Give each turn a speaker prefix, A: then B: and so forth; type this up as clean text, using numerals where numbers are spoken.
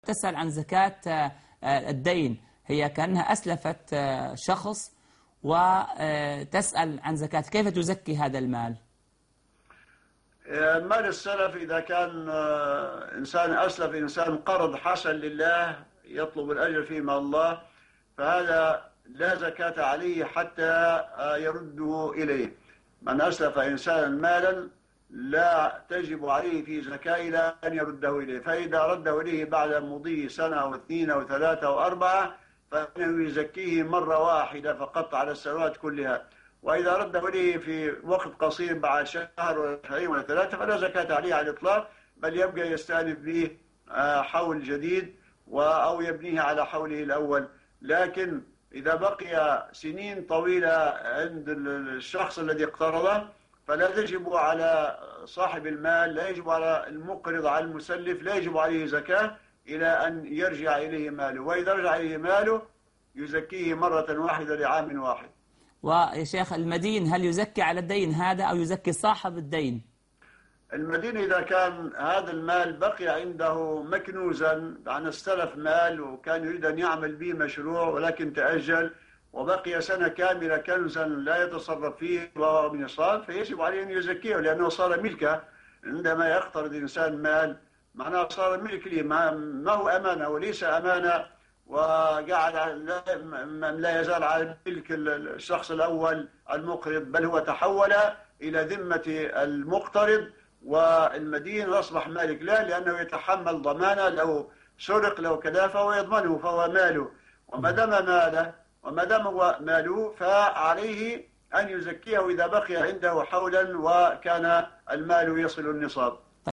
A: تسأل عن زكاة الدين، هي كأنها أسلفت شخص وتسأل عن زكاة، كيف تزكي هذا المال؟
B: مال السلف إذا كان إنسان أسلف إنسان قرض حسن لله يطلب الأجر فيما الله، فهذا لا زكاة عليه حتى يرده إليه. من أسلف إنسانا مالا لا تجب عليه في زكاة إلى أن يرده إليه، فإذا رده إليه بعد مضي سنة أو اثنين أو ثلاثة أو أربعة فإنه يزكيه مرة واحدة فقط على السنوات كلها. وإذا رده إليه في وقت قصير بعد شهر ولا شهرين ولا ثلاثة فلا زكاة عليه على الإطلاق، بل يبقى يستأنف به حول جديد أو يبنيه على حوله الأول. لكن إذا بقي سنين طويلة عند الشخص الذي اقترضه فلا تجب على صاحب المال، لا يجب على المقرض على المسلف، لا يجب عليه زكاة إلى أن يرجع إليه ماله، وإذا رجع إليه ماله يزكيه مرة واحدة لعام واحد.
A: ويا شيخ المدين هل يزكي على الدين هذا أو يزكي صاحب الدين؟
B: المدين إذا كان هذا المال بقي عنده مكنوزا، عن استلف مال وكان يريد أن يعمل به مشروع ولكن تأجل وبقي سنة كاملة كنزا لا يتصرف فيه وهو بنصاب، فيجب عليه أن يزكيه لأنه صار ملكه. عندما يقترض الإنسان مال معناه صار ملك لي، ما هو أمانة وليس أمانة وقاعد لا يزال على ملك الشخص الأول المقرض، بل هو تحول إلى ذمة المقترض، والمدين أصبح مالك له لأنه يتحمل ضمانه، لو سرق لو كذا فهو يضمنه فهو ماله، وما دام هو ماله فعليه أن يزكيه إذا بقي عنده حولا وكان المال يصل النصاب.